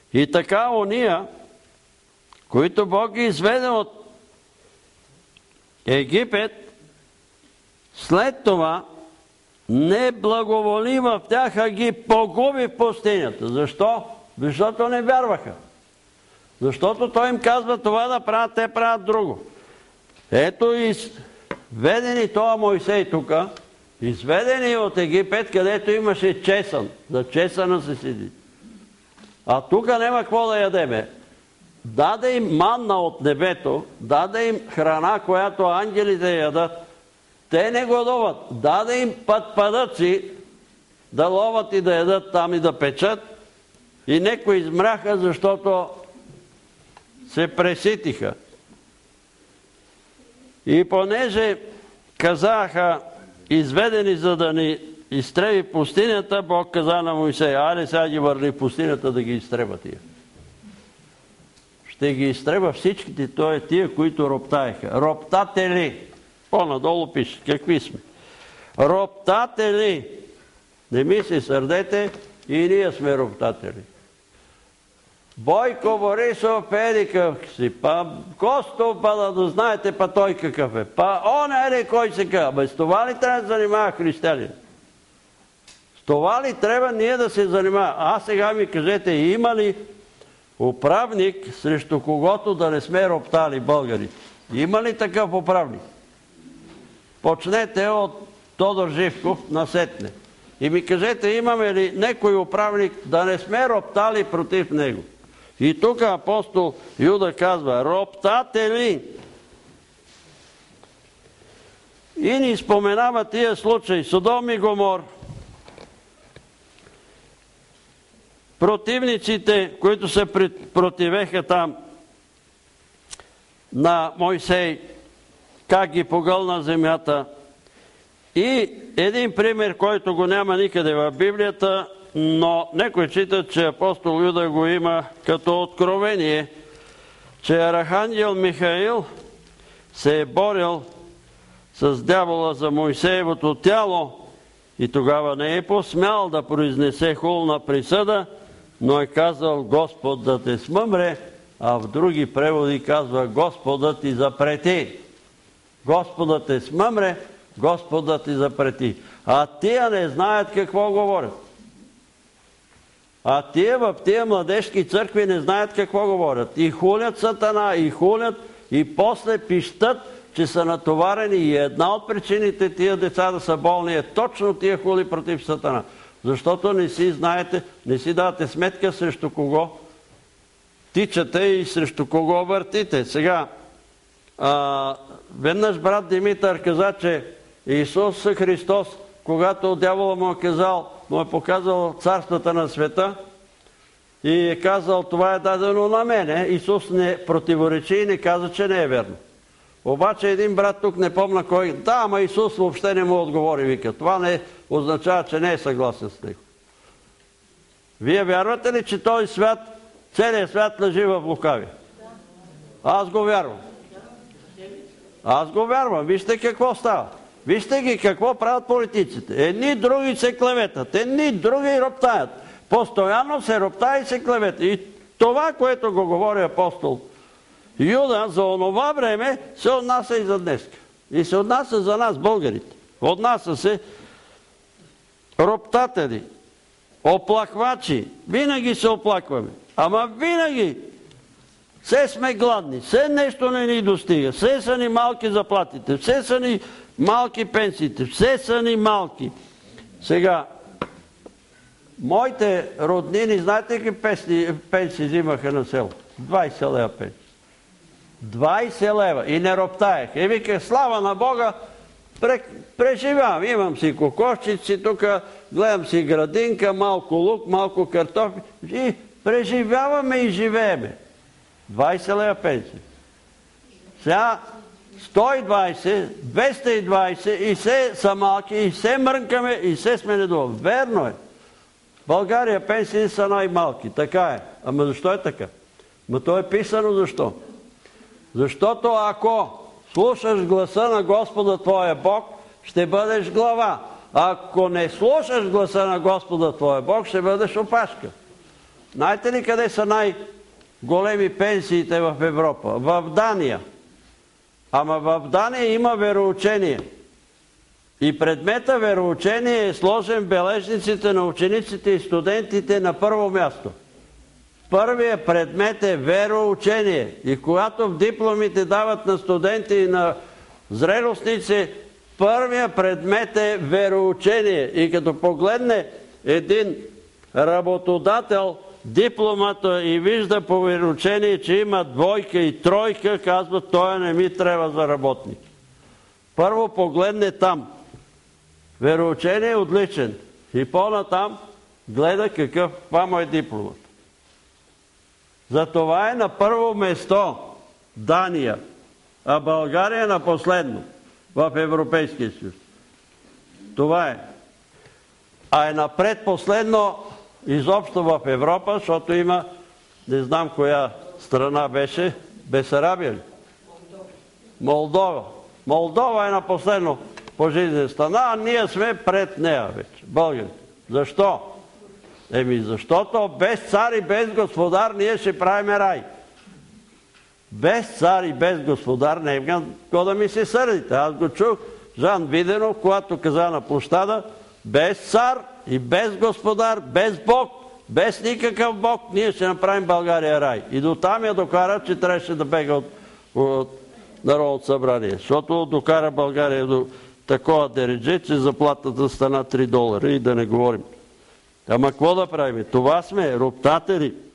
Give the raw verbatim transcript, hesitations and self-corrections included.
И така ония, които Бог ги изведе от Египет, след това не благоволи в тях, а ги погуби в пустинята. Защо? Защото не вярваха. Защото той им казва това да правят, те правят друго. Ето изведени това Мойсей тук, изведени от Египет, където имаше чесан. За чесана се седи. А тук няма какво да ядеме. Даде им манна от небето, даде им храна, която ангелите ядат. Те не гладуват. Даде им пътпадъци да ловат и да ядат там и да печат. И некои измряха, защото се преситиха. И понеже казаха, изведени за да ни изтреби пустинята, Бог каза на Мойсей, айде сега ги върни в пустинята да ги изтреба тия. Ще ги изтреба всичките, то е тия, които роптаеха. Роптатели. По-надолу пише, какви сме. Роптатели. Не ми се сърдете, и ние сме роптатели. Бойко Борисов еди какъв си, па Костов, па да, да знаете па той какъв е, па он еди кой се казва. Бе, с това ли трябва да занимава християнин? С това ли трябва ние да се занимава? А сега ми кажете, има ли управник, срещу когото да не сме роптали българите? Има ли такъв управник? Почнете от Тодор Живков насетне. И ми кажете, имаме ли некой управник да не сме роптали против него? И тук апостол Юда казва, роптатели. И ни споменава тия случаи, Содом и Гомор. Противниците, които се противеха там на Мойсей, как ги погълна земята. И един пример, който го няма никъде в Библията, но некои читат, че апостол Юда го има като откровение, че архангел Михаил се е борил с дявола за Мойсеевото тяло и тогава не е посмял да произнесе хулна присъда, но е казал Господ да те смъмре, а в други преводи казва Господът ти запрети. Господът те смъмре, Господът ти запрети. А тия не знаят какво говорят. А тия в тия младежки църкви не знаят какво говорят. И хулят Сатана, и хулят, и после пищат, че са натоварени. И една от причините тия деца да са болни е точно тия хули против Сатана. Защото не си знаете, не си давате сметка срещу кого тичате и срещу кого въртите. Сега, а, веднъж брат Димитър каза, че Исус Христос, когато дявола му е казал, му е показал царствата на света и е казал, това е дадено на мене, Исус не противоречи и не каза, че не е верно. Обаче един брат тук не помня кой, да, ама Исус въобще не му отговори, вика. Това не означава, че не е съгласен с него. Вие вярвате ли, че този свят, целият свят лежи в лукави? Аз го вярвам. Аз го вярвам. Вижте какво става. Вижте ги какво правят политиците. Едни други се клеветат, едни други роптаят. Постоянно се роптае и се клевета. И това, което го говори апостол Юда, за онова време се отнася и за днес. И се отнася за нас, българите. Отнася се роптатели, оплаквачи. Винаги се оплакваме. Ама винаги все сме гладни, все нещо не ни достига, все са ни малки заплатите, все са ни малки пенсиите, все са ни малки. Сега, моите роднини, знаете какви пенсии, пенсии взимаха на село? двайсет лева пенсия. двайсет лева. И не роптаех. И виках, слава на Бога, преживявам. Имам си кокошчици, тук гледам си градинка, малко лук, малко картофи. И преживяваме и живееме. двайсет лева пенсия. Сега сто и двайсет, двеста и двайсет и все са малки, и все мрънкаме, и все сме недоволни. Верно е. В България пенсии са най-малки. Така е. Ама защо е така? Ма то е писано защо. Защото ако слушаш гласа на Господа твоя Бог, ще бъдеш глава. Ако не слушаш гласа на Господа твоя Бог, ще бъдеш опашка. Знаете ли къде са най-големи пенсиите в Европа? В Дания. Ама в Дания има вероучение. И предмета вероучение е сложен в бележниците на учениците и студентите на първо място. Първият предмет е вероучение. И когато в дипломите дават на студенти и на зрелостници, първият предмет е вероучение. И като погледне един работодател дипломата и вижда по вероучение, че има двойка и тройка, казва, той не ми трябва за работник. Първо погледне там. Вероучение е отличен. И по-натам гледа какъв му е дипломата. Затова е на първо место Дания, а България на последно в Европейския съюз. Това е. А е напред последно изобщо в Европа, защото има, не знам коя страна беше, Бесарабия ли? Молдова. Молдова е на последно по жизнена страна, а ние сме пред нея вече, българите. Защо? Еми, защото без цар и без господар ние ще правим рай. Без цар и без господар не е какво да ми се сърдите. Аз го чух Жан Виденов, когато каза на площада, без цар и без господар, без Бог, без никакъв Бог, ние ще направим България рай. И до там я докара, че трябваше да бега от, от Народното събрание. Защото докара България до такова дередже, че заплатата стана три долара и да не говорим. Ама какво да правим? Това сме роптатели.